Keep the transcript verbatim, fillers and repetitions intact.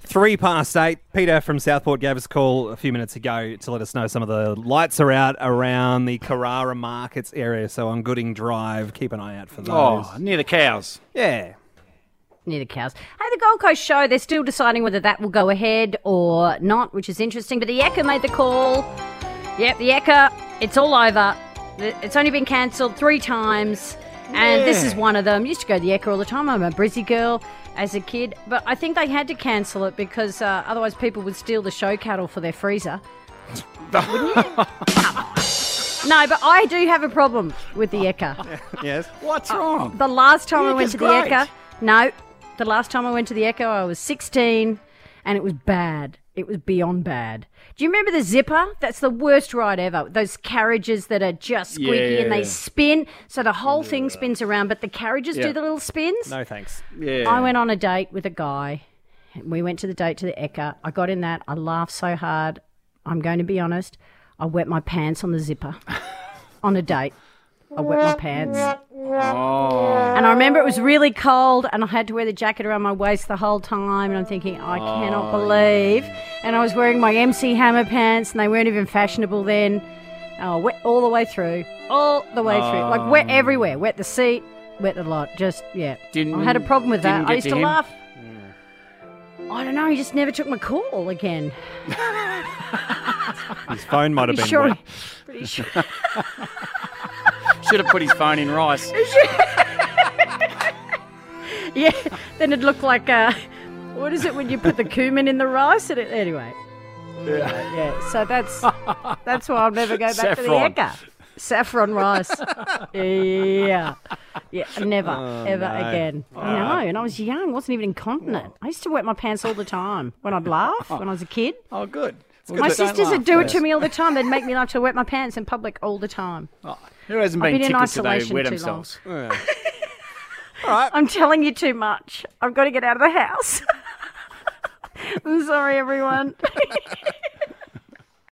Three past eight. Peter from Southport gave us a call a few minutes ago to let us know some of the lights are out around the Carrara Markets area. So on Gooding Drive, keep an eye out for those. Oh, near the cows. Yeah. Near the cows. Hey, the Gold Coast show, they're still deciding whether that will go ahead or not, which is interesting. But the Ekka made the call. Yep, the Ekka, it's all over. It's only been cancelled three times. And Yeah. this is one of them. Used to go to the Ekka all the time. I'm a Brizzy girl as a kid. But I think they had to cancel it because uh, otherwise people would steal the show cattle for their freezer. Wouldn't you? No, but I do have a problem with the Ekka. Yes. What's wrong? The last time The I went Ekka's to the great. Ekka... No, the last time I went to the Ekka, I was sixteen, and it was bad. It was beyond bad. Do you remember the Zipper? That's the worst ride ever. Those carriages that are just squeaky Yeah. and they spin, so the whole thing spins around, but the carriages Yeah. do the little spins. No thanks. Yeah. I went on a date with a guy. We went to the date to the Ekka. I got in that. I laughed so hard. I'm going to be honest. I wet my pants on the Zipper. On a date. I wet my pants. Oh. And I remember it was really cold and I had to wear the jacket around my waist the whole time. And I'm thinking, I cannot believe. And I was wearing my M C Hammer pants and they weren't even fashionable then. Oh, wet all the way through. All the way through. Like wet everywhere. Wet the seat, wet the lot. Just, yeah. Didn't- I had a problem with didn't that. get I used to to, him? laugh. I don't know. He just never took my call again. His phone might have Pretty been sure. wet. Pretty sure. Should have put his phone in rice. Yeah, then it looked like, uh, what is it when you put the cumin in the rice? And it, anyway. Yeah. yeah, so that's that's why I'll never go back to the Saffron. Ekka. Saffron rice. Yeah. Yeah, never, ever no. again. I know, and I was young, wasn't even incontinent. I used to wet my pants all the time when I'd laugh, when I was a kid. Oh, good. It's good My that don't sisters would laugh, do it Wes. to me all the time. They'd make me like to wet my pants in public all the time. Who hasn't I've been been in tickled today isolation wet too themselves? I'm telling you too much. I've got to get out of the house. I'm sorry, everyone.